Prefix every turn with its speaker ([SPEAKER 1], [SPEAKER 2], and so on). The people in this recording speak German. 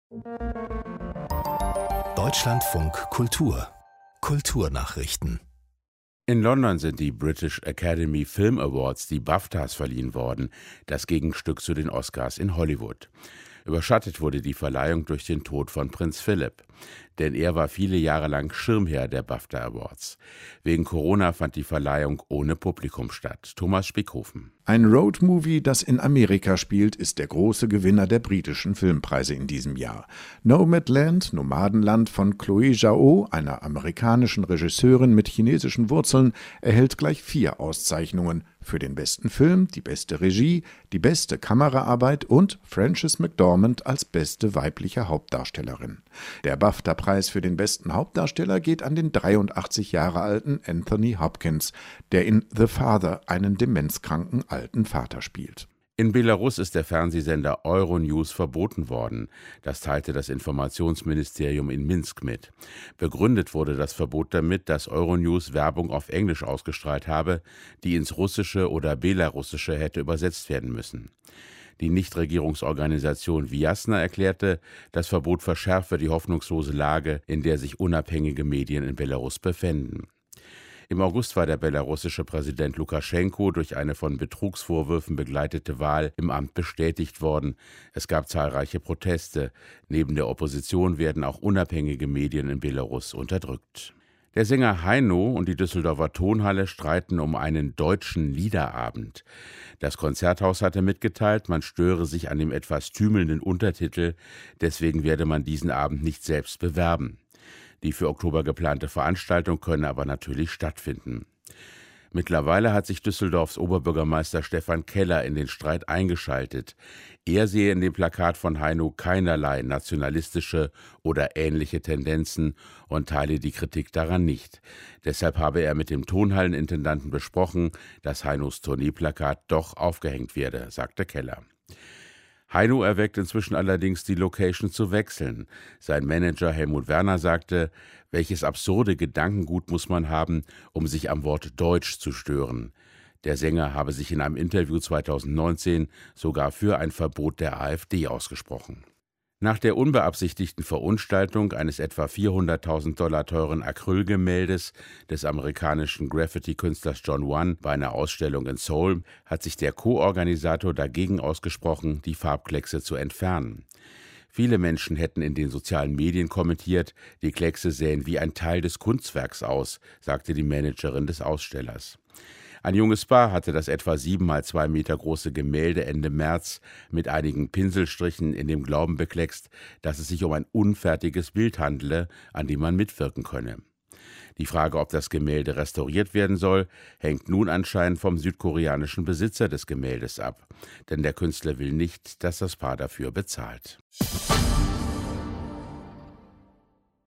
[SPEAKER 1] Deutschlandfunk Kultur Kulturnachrichten.
[SPEAKER 2] In London sind die British Academy Film Awards, die BAFTAs, verliehen worden, das Gegenstück zu den Oscars in Hollywood. Überschattet wurde die Verleihung durch den Tod von Prinz Philipp, denn er war viele Jahre lang Schirmherr der BAFTA Awards. Wegen Corona fand die Verleihung ohne Publikum statt. Thomas Spickhofen.
[SPEAKER 3] Ein Roadmovie, das in Amerika spielt, ist der große Gewinner der britischen Filmpreise in diesem Jahr. Nomadland, Nomadenland von Chloé Zhao, einer amerikanischen Regisseurin mit chinesischen Wurzeln, erhält gleich 4 Auszeichnungen: für den besten Film, die beste Regie, die beste Kameraarbeit und Frances McDormand als beste weibliche Hauptdarstellerin. Der BAFTA-Preis für den besten Hauptdarsteller geht an den 83 Jahre alten Anthony Hopkins, der in The Father einen demenzkranken alten Vater spielt.
[SPEAKER 2] In Belarus ist der Fernsehsender Euronews verboten worden. Das teilte das Informationsministerium in Minsk mit. Begründet wurde das Verbot damit, dass Euronews Werbung auf Englisch ausgestrahlt habe, die ins Russische oder Belarussische hätte übersetzt werden müssen. Die Nichtregierungsorganisation Viasna erklärte, das Verbot verschärfe die hoffnungslose Lage, in der sich unabhängige Medien in Belarus befänden. Im August war der belarussische Präsident Lukaschenko durch eine von Betrugsvorwürfen begleitete Wahl im Amt bestätigt worden. Es gab zahlreiche Proteste. Neben der Opposition werden auch unabhängige Medien in Belarus unterdrückt. Der Sänger Heino und die Düsseldorfer Tonhalle streiten um einen deutschen Liederabend. Das Konzerthaus hatte mitgeteilt, man störe sich an dem etwas tümelnden Untertitel, deswegen werde man diesen Abend nicht selbst bewerben. Die für Oktober geplante Veranstaltung könne aber natürlich stattfinden. Mittlerweile hat sich Düsseldorfs Oberbürgermeister Stefan Keller in den Streit eingeschaltet. Er sehe in dem Plakat von Heino keinerlei nationalistische oder ähnliche Tendenzen und teile die Kritik daran nicht. Deshalb habe er mit dem Tonhallenintendanten besprochen, dass Heinos Tourneeplakat doch aufgehängt werde, sagte Keller. Heino erwägt inzwischen allerdings, die Location zu wechseln. Sein Manager Helmut Werner sagte, welches absurde Gedankengut muss man haben, um sich am Wort Deutsch zu stören. Der Sänger habe sich in einem Interview 2019 sogar für ein Verbot der AfD ausgesprochen. Nach der unbeabsichtigten Verunstaltung eines etwa $400.000 teuren Acrylgemäldes des amerikanischen Graffiti-Künstlers John One bei einer Ausstellung in Seoul hat sich der Co-Organisator dagegen ausgesprochen, die Farbkleckse zu entfernen. Viele Menschen hätten in den sozialen Medien kommentiert, die Kleckse sähen wie ein Teil des Kunstwerks aus, sagte die Managerin des Ausstellers. Ein junges Paar hatte das etwa 7 mal 2 Meter große Gemälde Ende März mit einigen Pinselstrichen in dem Glauben bekleckst, dass es sich um ein unfertiges Bild handele, an dem man mitwirken könne. Die Frage, ob das Gemälde restauriert werden soll, hängt nun anscheinend vom südkoreanischen Besitzer des Gemäldes ab. Denn der Künstler will nicht, dass das Paar dafür bezahlt.